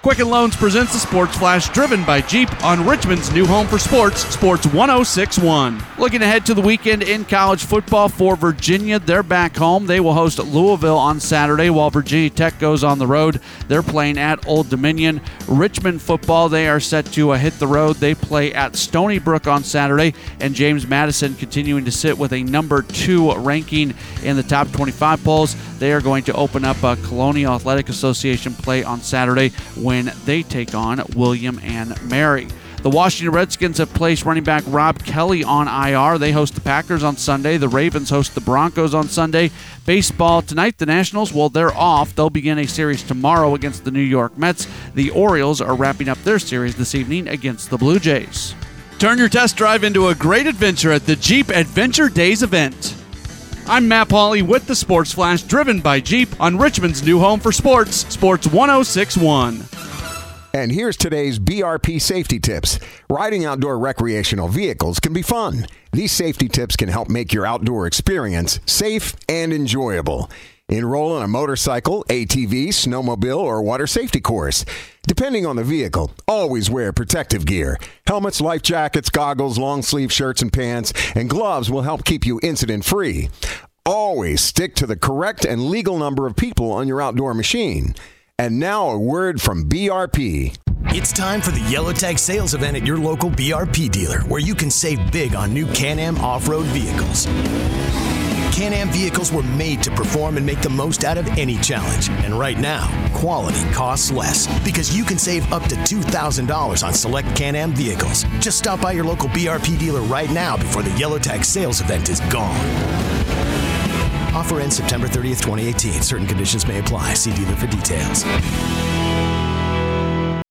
Quicken Loans presents the Sports Flash, driven by Jeep on Richmond's new home for sports, Sports 1061. Looking ahead to the weekend in college football for Virginia, they're back home. They will host Louisville on Saturday, while Virginia Tech goes on the road. They're playing at Old Dominion. Richmond football, they are set to hit the road. They play at Stony Brook on Saturday, and James Madison continuing to sit with a number 2 ranking in the top 25 polls. They are going to open up a Colonial Athletic Association play on Saturday when they take on William and Mary. The Washington Redskins have placed running back Rob Kelly on IR. They host the Packers on Sunday. The Ravens host the Broncos on Sunday. Baseball tonight, the Nationals, well, they're off. They'll begin a series tomorrow against the New York Mets. The Orioles are wrapping up their series this evening against the Blue Jays. Turn your test drive into a great adventure at the Jeep Adventure Days event. I'm Matt Pauley with the Sports Flash, driven by Jeep on Richmond's new home for sports, Sports 1061. And here's today's BRP safety tips. Riding outdoor recreational vehicles can be fun. These safety tips can help make your outdoor experience safe and enjoyable. Enroll in a motorcycle, ATV, snowmobile, or water safety course. Depending on the vehicle, always wear protective gear. Helmets, life jackets, goggles, long sleeve shirts and pants, and gloves will help keep you incident-free. Always stick to the correct and legal number of people on your outdoor machine. And now a word from BRP. It's time for the Yellow Tag sales event at your local BRP dealer, where you can save big on new Can-Am off-road vehicles. Can-Am vehicles were made to perform and make the most out of any challenge. And right now, quality costs less, because you can save up to $2,000 on select Can-Am vehicles. Just stop by your local BRP dealer right now before the Yellow Tag sales event is gone. Offer ends September 30th, 2018. Certain conditions may apply. See dealer for details.